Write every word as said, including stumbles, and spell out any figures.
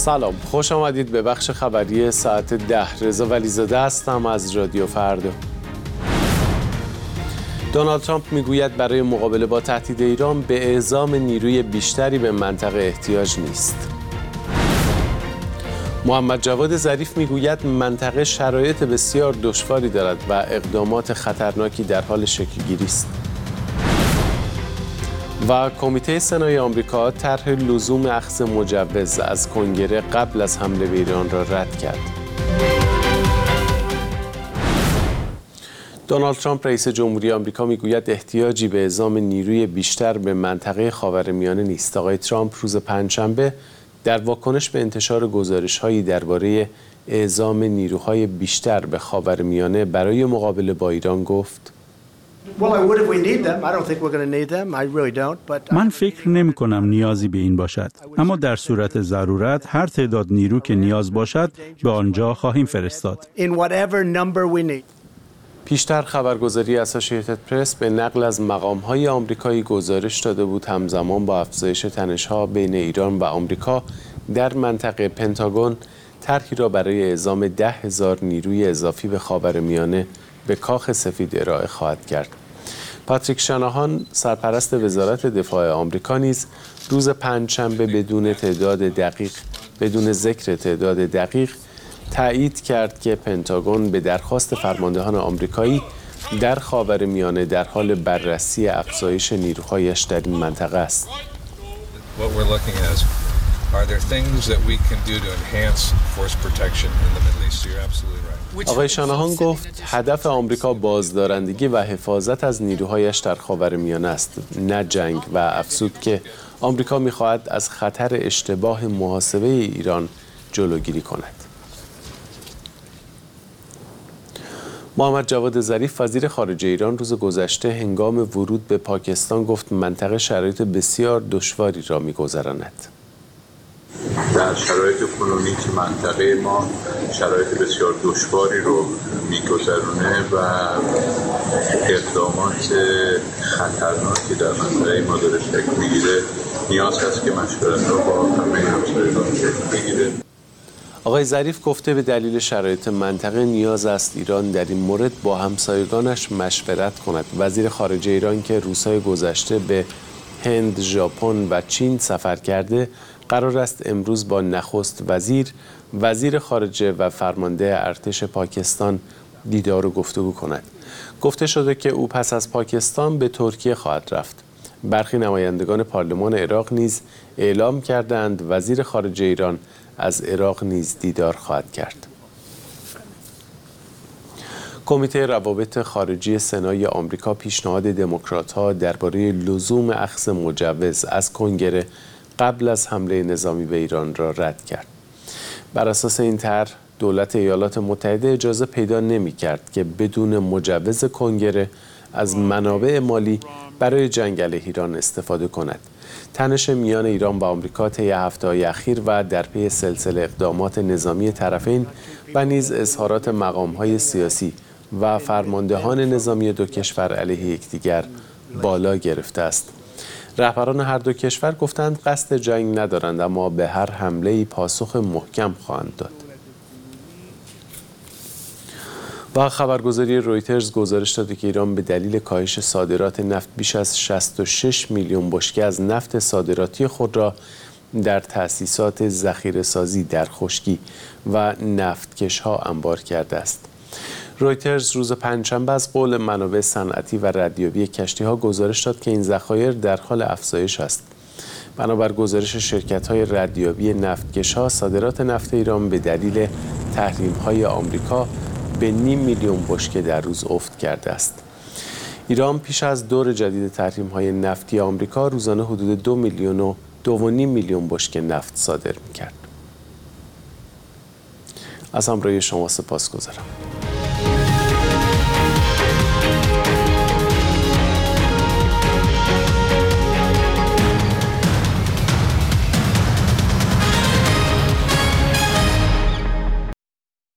سلام، خوش آمدید به بخش خبری ساعت ده. رضا ولیزاده هستم از رادیو فردا. دونالد ترامپ میگوید برای مقابله با تهدید ایران به اعزام نیروی بیشتری به منطقه احتیاج نیست. محمد جواد ظریف میگوید منطقه شرایط بسیار دشواری دارد و اقدامات خطرناکی در حال شکل‌گیری است. و کمیته سنای آمریکا طرح لزوم اخذ مجوز از کنگره قبل از حمله به ایران را رد کرد. دونالد ترامپ رئیس جمهوری آمریکا میگوید احتیاجی به اعزام نیروی بیشتر به منطقه خاورمیانه نیست. آقای ترامپ روز پنجشنبه در واکنش به انتشار گزارش‌هایی درباره اعزام نیروهای بیشتر به خاورمیانه برای مقابله با ایران گفت: من فکر نمی کنم نیازی به این باشد، اما در صورت ضرورت هر تعداد نیرو که نیاز باشد به آنجا خواهیم فرستاد. پیشتر خبرگزاری اسوسییتد پرس به نقل از مقام‌های آمریکایی گزارش داده بود همزمان با افزایش تنش‌ها بین ایران و آمریکا در منطقه پنتاگون طرحی را برای اعزام ده هزار نیروی اضافی به خاورمیانه به کاخ سفید ارائه خواهد کرد. پاتریک شاناهان سرپرست وزارت دفاع آمریکا نیز روز پنجشنبه بدون تعداد دقیق بدون ذکر تعداد دقیق تایید کرد که پنتاگون به درخواست فرماندهان آمریکایی در خاورمیانه در حال بررسی افزایش نیروهایش در این منطقه است. آقای شاناهان گفت هدف آمریکا بازدارندگی و حفاظت از نیروهایش در خاورمیانه است، نه جنگ، و افزود که آمریکا می‌خواهد از خطر اشتباه محاسبه ایران جلوگیری کند. محمد جواد ظریف وزیر خارجه ایران روز گذشته هنگام ورود به پاکستان گفت منطقه شرایط بسیار دشواری را می‌گذراند. در شرایط کنونی که منطقه ما شرایط بسیار دشواری رو می‌گذرونه و اقدامات خطرناکی در منطقه ما داره شکل می‌گیره، نیاز هست که مشورت رو با همه همسایگان شکل بگیره. آقای ظریف گفته به دلیل شرایط منطقه نیاز است ایران در این مورد با همسایگانش مشورت کند. وزیر خارجه ایران که روزهای گذشته به هند، ژاپن و چین سفر کرده، قرار است امروز با نخست وزیر، وزیر خارجه و فرمانده ارتش پاکستان دیدار و گفتگو کند. گفته شده که او پس از پاکستان به ترکیه خواهد رفت. برخی نمایندگان پارلمان عراق نیز اعلام کردند وزیر خارجه ایران از عراق نیز دیدار خواهد کرد. کمیته روابط خارجی سنای آمریکا پیشنهاد دموکرات‌ها درباره لزوم اخذ مجوز از کنگره قبل از حمله نظامی به ایران را رد کرد. بر اساس این طرح دولت ایالات متحده اجازه پیدا نمی‌کرد که بدون مجوز کنگره از منابع مالی برای جنگ علیه ایران استفاده کند. تنش میان ایران و آمریکا طی هفته‌های اخیر و در پی سلسله اقدامات نظامی طرفین و نیز اظهارات مقام‌های سیاسی و فرماندهان نظامی دو کشور علیه یکدیگر بالا گرفته است. رهبران هر دو کشور گفتند قصد جنگ ندارند، اما به هر حمله‌ای پاسخ محکم خواهند داد. و خبرگزاری رویترز گزارش داده که ایران به دلیل کاهش صادرات نفت بیش از شصت و شش میلیون بشکه از نفت صادراتی خود را در تأسیسات ذخیره‌سازی در خشکی و نفتکش‌ها انبار کرده است. رویترز روز پنجشنبه از قول منابع صنعتی و ردیابی کشتی‌ها گزارش داد که این ذخایر در حال افزایش است. بنابر گزارش شرکت‌های ردیابی نفتکش‌ها، صادرات نفت ایران به دلیل تحریم‌های آمریکا به نیم میلیون بشکه در روز افت کرده است. ایران پیش از دور جدید تحریم‌های نفتی آمریکا روزانه حدود دو میلیون و دو و نیم میلیون بشکه نفت صادر می‌کرد. از همراهی شما سپاسگزارم.